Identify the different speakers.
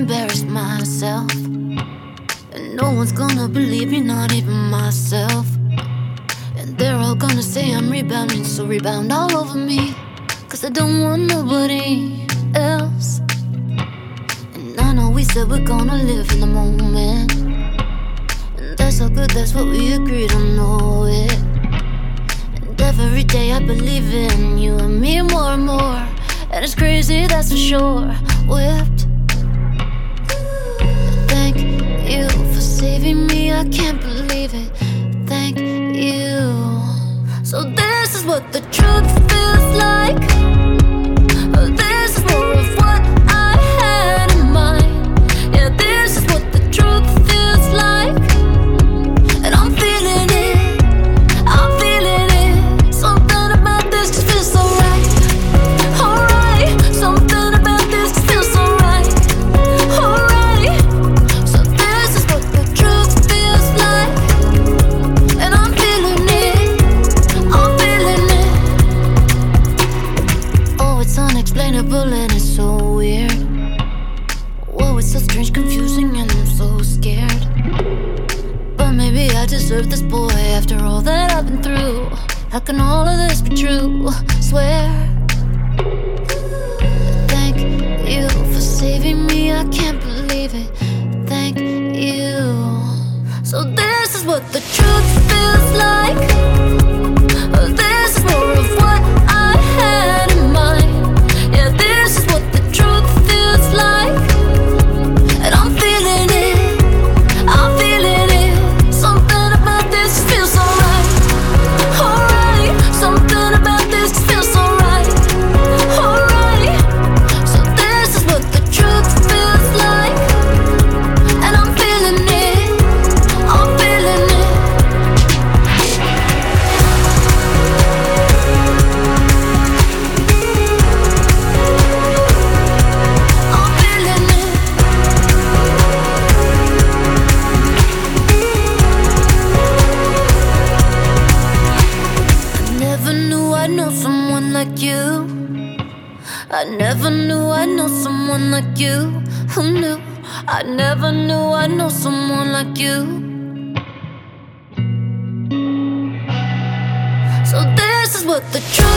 Speaker 1: embarrass myself, and no one's gonna believe me, not even myself. And they're all gonna say I'm rebounding, so rebound all over me, 'cause I don't want nobody else. And I know we said we're gonna live in the moment, and that's all good, that's what we agreed on, know it. And every day I believe in you and me more and more, and it's crazy, that's for sure. Whipped. Thank you for saving me, I can't believe it. Thank you. So this is what the truth feels like. This is more of what I had in mind. Yeah, this is what the truth feels like. And I'm feeling it, I'm feeling it. Something about this just feels so right. Alright, something about this just feels so right. Alright, so this is what the truth feels like. And I'm feeling it, I'm feeling it. Oh, it's unexplainable and it's so weird. Whoa, it's so strange, confusing, and I'm so scared. But maybe I deserve this, boy, after all that I've been through. How can all of this be true? Swear. Thank you for saving me, I can't believe it. Thank you. So this is what the truth feels like. This is more of what I had in mind. Yeah, this is what the truth feels like. And I'm feeling it, I'm feeling it. Something about this feels so right. Alright, something about this feels so right. Alright, so this is what the truth feels like. And I'm feeling it, I'm feeling it. I'm feeling it. I never knew I'd know someone like you. I never knew I'd know someone like you. Who knew? I never knew I'd know someone like you. So this is what the truth